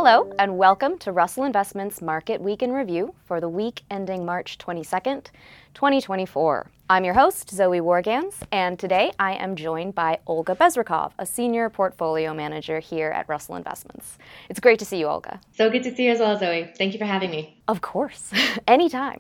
Hello, and welcome to Russell Investments Market Week in Review for the week ending March 22nd, 2024. I'm your host, Zoe Wargans, and today I am joined by Olga Bezrikov, a senior portfolio manager here at Russell Investments. It's great to see you, Olga. So good to see you as well, Zoe. Thank you for having me. Of course, anytime.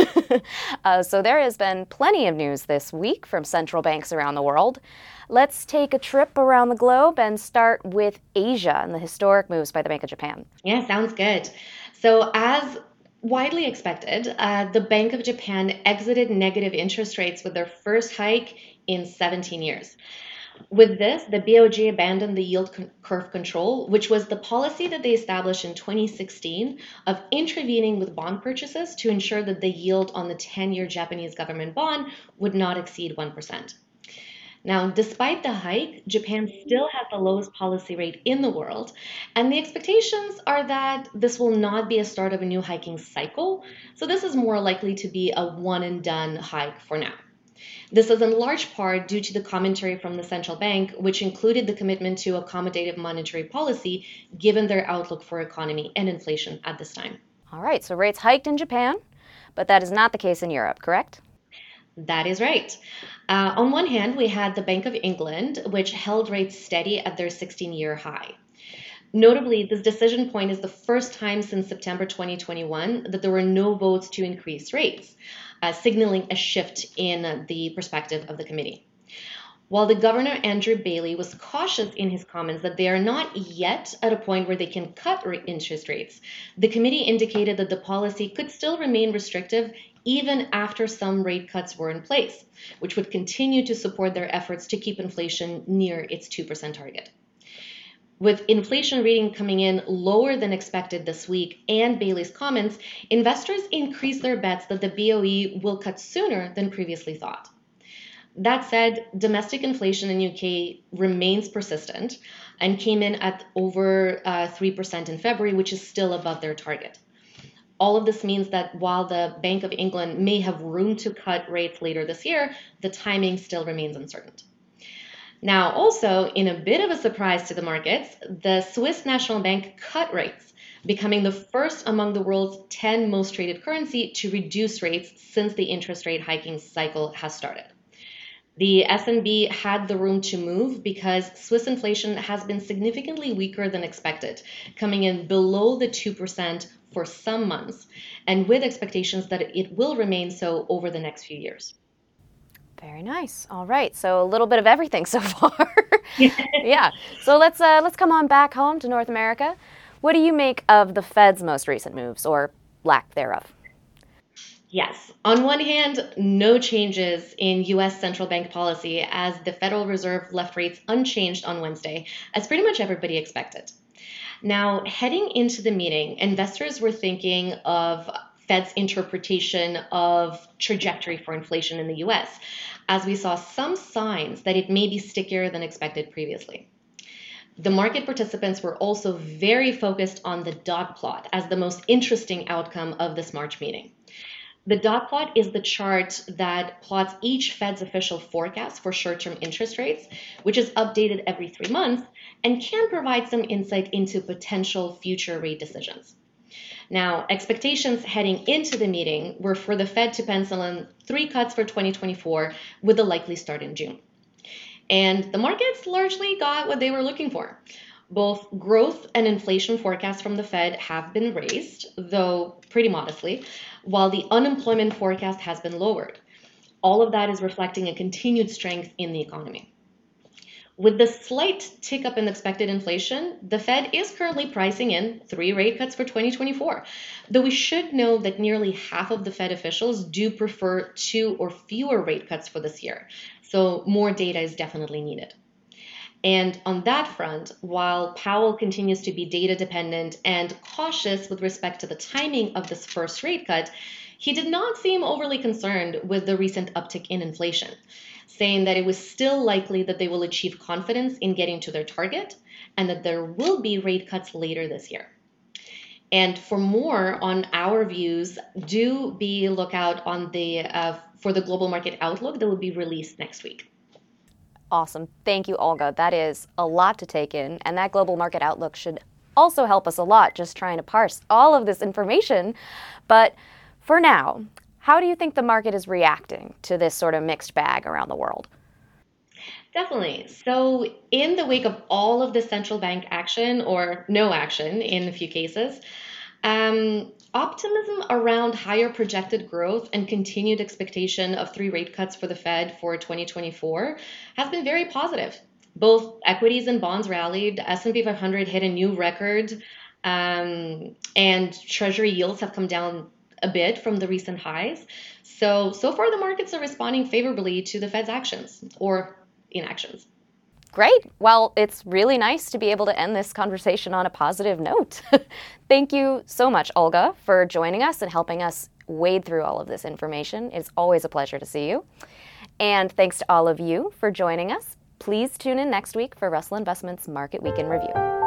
So there has been plenty of news this week from central banks around the world. Let's take a trip around the globe and start with Asia and the historic moves by the Bank of Japan. Yeah, sounds good. So as widely expected, the Bank of Japan exited negative interest rates with their first hike in 17 years. With this, the BOJ abandoned the yield curve control, which was the policy that they established in 2016 of intervening with bond purchases to ensure that the yield on the 10-year Japanese government bond would not exceed 1%. Now, despite the hike, Japan still has the lowest policy rate in the world, and the expectations are that this will not be a start of a new hiking cycle, so this is more likely to be a one and done hike for now. This is in large part due to the commentary from the central bank, which included the commitment to accommodative monetary policy given their outlook for economy and inflation at this time. All right, so rates hiked in Japan, but that is not the case in Europe, correct? That is right. On one hand, we had the Bank of England, which held rates steady at their 16-year high. Notably, this decision point is the first time since September 2021 that there were no votes to increase rates, signaling a shift in the perspective of the committee. While the governor, Andrew Bailey, was cautious in his comments that they are not yet at a point where they can cut interest rates, the committee indicated that the policy could still remain restrictive even after some rate cuts were in place, which would continue to support their efforts to keep inflation near its 2% target. With inflation reading coming in lower than expected this week and Bailey's comments, investors increased their bets that the BOE will cut sooner than previously thought. That said, domestic inflation in UK remains persistent and came in at over 3% in February, which is still above their target. All of this means that while the Bank of England may have room to cut rates later this year, the timing still remains uncertain. Now, also, in a bit of a surprise to the markets, the Swiss National Bank cut rates, becoming the first among the world's 10 most traded currency to reduce rates since the interest rate hiking cycle has started. The SNB had the room to move because Swiss inflation has been significantly weaker than expected, coming in below the 2% for some months, and with expectations that it will remain so over the next few years. Very nice. All right, so a little bit of everything so far. Yeah. So let's come on back home to North America. What do you make of the Fed's most recent moves, or lack thereof? Yes. On one hand, no changes in U.S. central bank policy as the Federal Reserve left rates unchanged on Wednesday, as pretty much everybody expected. Now, heading into the meeting, investors were thinking of Fed's interpretation of trajectory for inflation in the U.S., as we saw some signs that it may be stickier than expected previously. The market participants were also very focused on the dot plot as the most interesting outcome of this March meeting. The dot plot is the chart that plots each Fed's official forecast for short-term interest rates, which is updated every 3 months and can provide some insight into potential future rate decisions. Now, expectations heading into the meeting were for the Fed to pencil in 3 cuts for 2024 with a likely start in June. And the markets largely got what they were looking for. Both growth and inflation forecasts from the Fed have been raised, though pretty modestly, while the unemployment forecast has been lowered. All of that is reflecting a continued strength in the economy. With the slight tick up in expected inflation, the Fed is currently pricing in 3 rate cuts for 2024, though we should know that nearly half of the Fed officials do prefer 2 or fewer rate cuts for this year, so more data is definitely needed. And on that front, while Powell continues to be data dependent and cautious with respect to the timing of this first rate cut, he did not seem overly concerned with the recent uptick in inflation, saying that it was still likely that they will achieve confidence in getting to their target and that there will be rate cuts later this year. And for more on our views, do be lookout on for the global market outlook that will be released next week. Awesome. Thank you, Olga. That is a lot to take in, and that global market outlook should also help us a lot just trying to parse all of this information. But for now, how do you think the market is reacting to this sort of mixed bag around the world? Definitely. So, in the wake of all of the central bank action or no action in a few cases, optimism around higher projected growth and continued expectation of 3 rate cuts for the Fed for 2024 has been very positive. Both equities and bonds rallied. S&P 500 hit a new record, and Treasury yields have come down a bit from the recent highs. So far the markets are responding favorably to the Fed's actions or inactions. Great. Well, it's really nice to be able to end this conversation on a positive note. Thank you so much, Olga, for joining us and helping us wade through all of this information. It's always a pleasure to see you. And thanks to all of you for joining us. Please tune in next week for Russell Investments Market Week in Review.